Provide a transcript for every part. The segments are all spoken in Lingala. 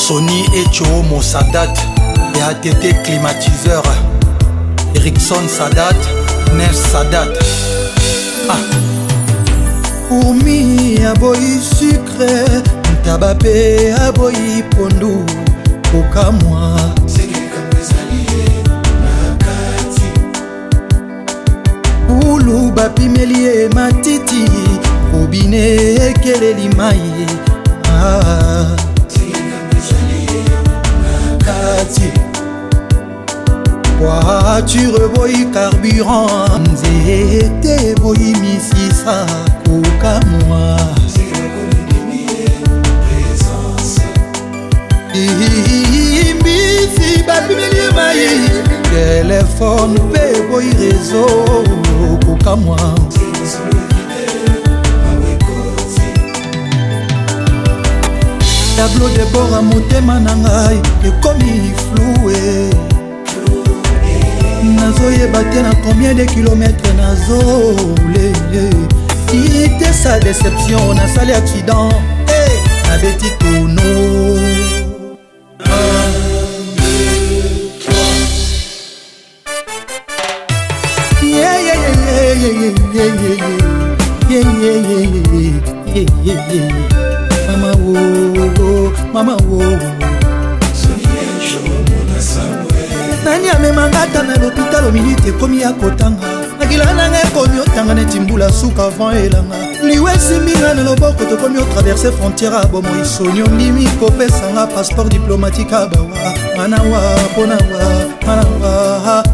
Sony et Chomo Sadat et ATT climatiseur Erickson Sadat, Nef Sadat. Pour mi aboyi sucre, tabape aboyi pondu, oka moi. Ulu bapimelie matiti, obine keleli mai. Voiture boy carburant, nzete boy misisa koka moi. Imbisi bapimelie mai, téléphone pe boy réseau koka moi. Tableau de bord à motema nangai ekomi floué. Nazoyeba te na combien de kilomètres nazole. Quitter sa déception na sali accident na beti tono. 1, 2, 3. Mama wo, mama wo. Nani amemangata na l'hôpital au minute ekomi ya kotanga. Akila nanga ekomi otanga neti mbula suka avant elanga. Liwe simbinga na loboko tokomi otraverse frontière a bomo isonyo ndimi kopesanga passeport diplomatique a bawa. Manawa, ponawa, manawa.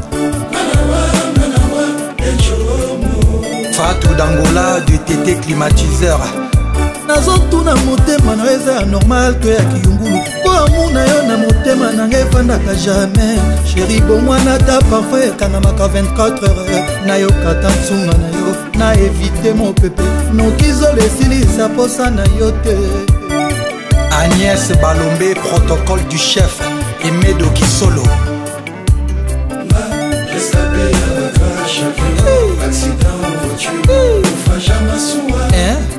Fatou d'Angola du TT climatiseur. Nazotuna motema na eza ya normal to ya kiyungulu. Po amuna yo na motema na ngai fandaka jamais. Chéri bomwana ta parfois ekangamaka 24 heures. Na yo kata nsunga na yo na éviter mon pepe. Nokizolo esilisa posa na yo te. Agnès Balombe, protocole du chef Aimé Dokisolo. Accident en voiture, on va jamais souvent.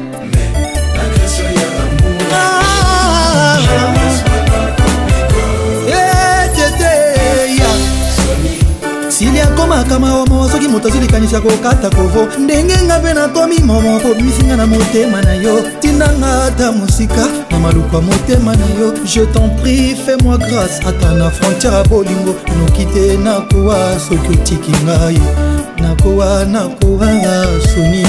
Sili akoma kama omo soki moto azolikanisa kokata kovo ndenge nga mpe nakomi momo po misinga na motema na yo tindanga ata mosika na maluka motema na yo. Je t'en prie fais-moi grâce ata na frontière ya bolingo noki te nakowa soki otiki ngai nakowa Soni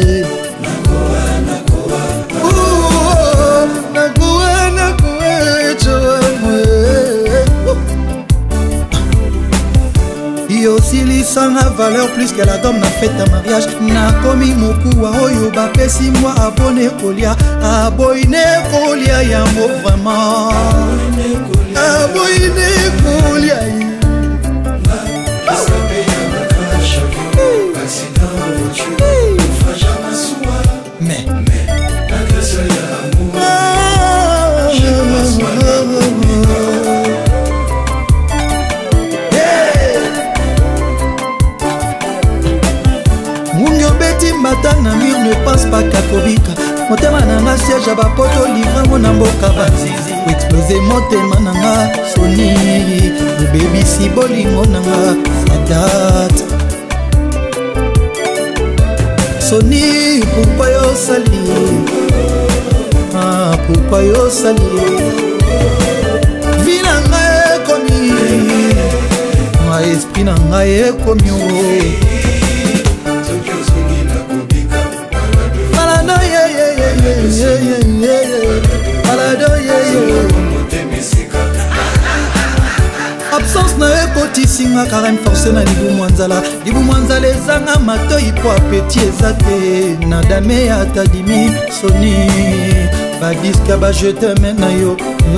Silisanga valeur plus que la gomme na fête à mariage. Nakomi mokuwa oyo bapesi moi abone kolia. Aboine kolia yango vraiment. Aboine kolia. Mais na mur ne pense pas qu'à Kobika. Motema nanga siège à bapoto livre mon amboka banzizi. Explosé motema nanga Soni. Le baby si bolingo nanga Sadat. Soni pourquoi yo sali? Pourquoi yo sali? Vie nanga ekomi. Ma esprit nanga ekomi. Absence na ekotisinga karem forcé na libu mwanzala. Libu mwanzala ezanga matoi po apeti eza te. Na dame ata dimi Soni. Badiska ba je t'aime na yo.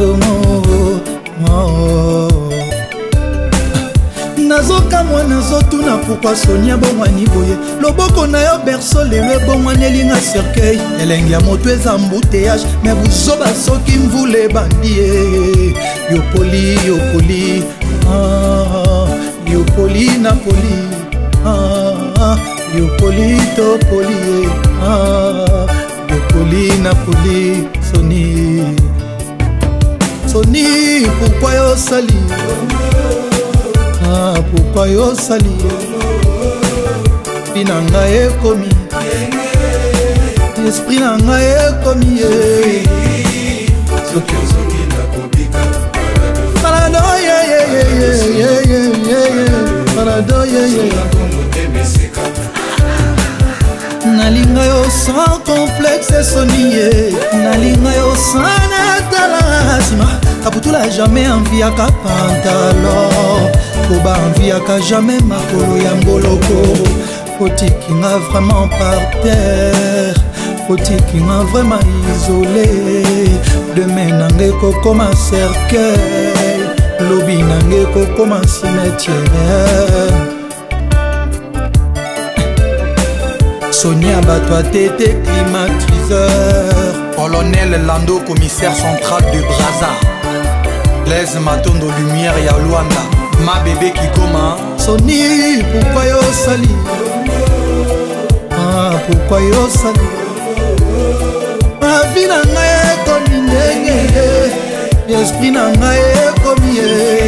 Nazoka mwa nazotuna pourquoi Sonia bongwani boye. Loboko na yo berceau lelo ebongwani elinga cercueil. Elenge ya moto eza embouteillage mais buzoba soki mvule bandie. Yo poli yo poli na poli. Yo poli to poli. Yo poli na poli Soni. Soni, pourquoi yo sali? Ah, pourquoi yo sali? Esprit nanga ekomi, esprit nanga ekomi. Parado parado nalinga yo sans complexe Soni, nalinga yo sans natala sima. Kaputula jamais enviaka pantalon, koba enviaka jamais makolo ya ngoloko. Fotikinga vraiment par terre, fotikinga vraiment isolé. Demain nange kokoma cercueil, lobi nange kokoma cimetière. Sonia Batwa tété climatiseur. Colonel Lando, commissaire central de Brazza. Blaise Matondo, lumière ya Luanda. Ma bébé qui coma. Soni, pourquoi yo sali? Ah, pourquoi yo sali? Ma vie nanga ekomi ndenge, esprit nanga ekomi.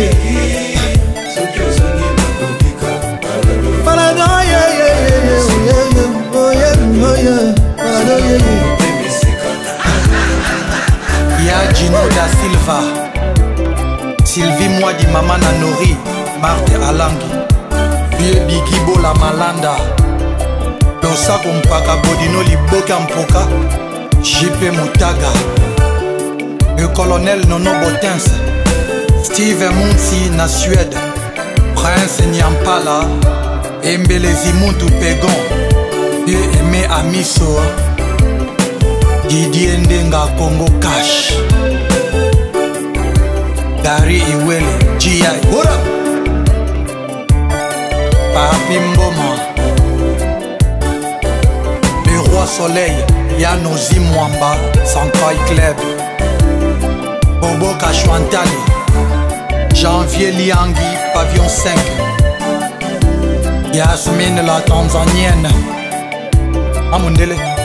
Ya Gino da Silva, Sylvie Mwadi Mama Nanori, Marthe Alangi, Vieux Bigibo la Malanda, Losako Mpaka Bodino Liboka Mpoka, JP Mutaga, le colonel Nono Botens, Steve Munsi na Suède, Prince Nyampala, Embele Zimuntu Pegon, Dieu aimé Amiso, Didier Ndenga Congo Cash, Gary Iwele, G.I. What up? Papi Mboma, le roi soleil, Yanozi Mwamba, Sankai Club, Bobo Kashwantali, Janvier Liangi, Pavillon 5, Yasmine la Tanzanienne, Amundele.